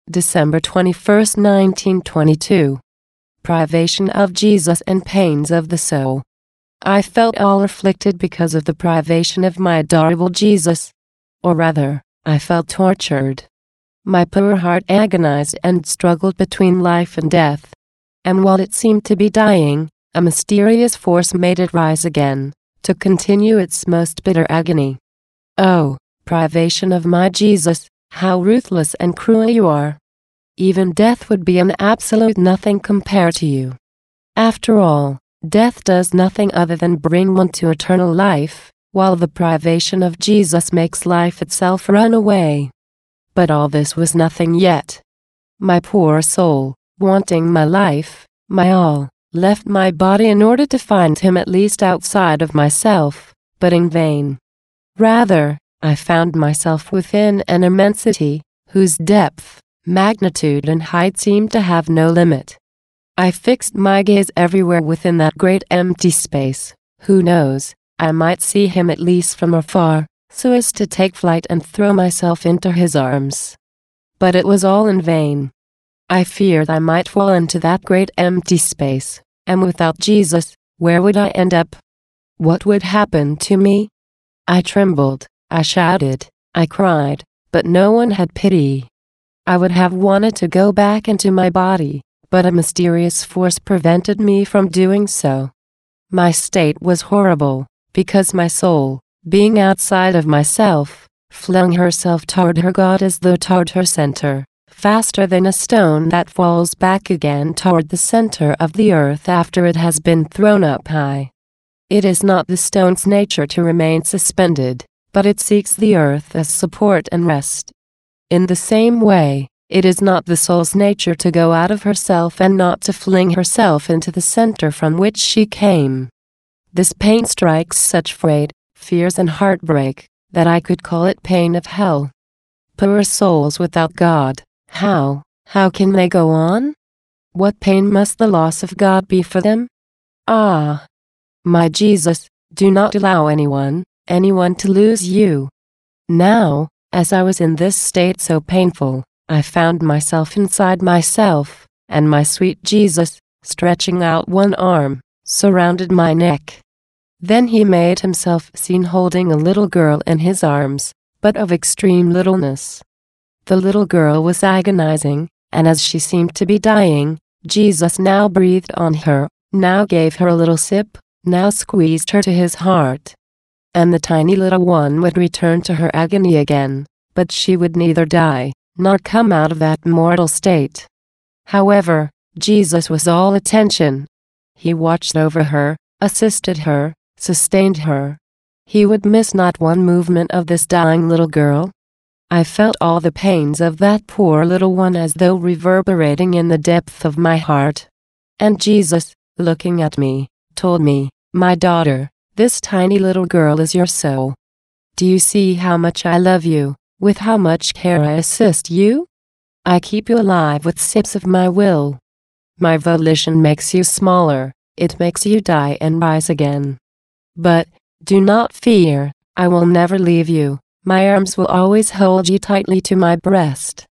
December 21, 1922. Privation of Jesus and pains of the soul. I felt all afflicted because of the privation of my adorable Jesus. Or rather, I felt tortured. My poor heart agonized and struggled between life and death. And while it seemed to be dying, a mysterious force made it rise again, to continue its most bitter agony. Oh, privation of my Jesus, how ruthless and cruel you are! Even death would be an absolute nothing compared to you. After all, death does nothing other than bring one to eternal life, while the privation of Jesus makes life itself run away. But all this was nothing yet. My poor soul, wanting my life, my all, left my body in order to find him at least outside of myself, but in vain. Rather, I found myself within an immensity, whose depth, magnitude and height seemed to have no limit. I fixed my gaze everywhere within that great empty space. Who knows, I might see him at least from afar, so as to take flight and throw myself into his arms. But it was all in vain. I feared I might fall into that great empty space, and without Jesus, where would I end up? What would happen to me? I trembled, I shouted, I cried, but no one had pity. I would have wanted to go back into my body, but a mysterious force prevented me from doing so. My state was horrible, because my soul, being outside of myself, flung herself toward her God as though toward her center, faster than a stone that falls back again toward the center of the earth after it has been thrown up high. It is not the stone's nature to remain suspended, but it seeks the earth as support and rest. In the same way, it is not the soul's nature to go out of herself and not to fling herself into the center from which she came. This pain strikes such freight, fears and heartbreak, that I could call it pain of hell. Poor souls without God, how can they go on? What pain must the loss of God be for them? Ah! My Jesus, do not allow anyone to lose you. Now, as I was in this state so painful, I found myself inside myself, and my sweet Jesus, stretching out one arm, surrounded my neck. Then he made himself seen holding a little girl in his arms, but of extreme littleness. The little girl was agonizing, and as she seemed to be dying, Jesus now breathed on her, now gave her a little sip, now squeezed her to his heart. And the tiny little one would return to her agony again, but she would neither die, nor come out of that mortal state. However, Jesus was all attention. He watched over her, assisted her, sustained her. He would miss not one movement of this dying little girl. I felt all the pains of that poor little one as though reverberating in the depth of my heart. And Jesus, looking at me, told me, "My daughter, this tiny little girl is your soul. Do you see how much I love you, with how much care I assist you? I keep you alive with sips of my will. My volition makes you smaller, it makes you die and rise again. But, do not fear, I will never leave you, my arms will always hold you tightly to my breast.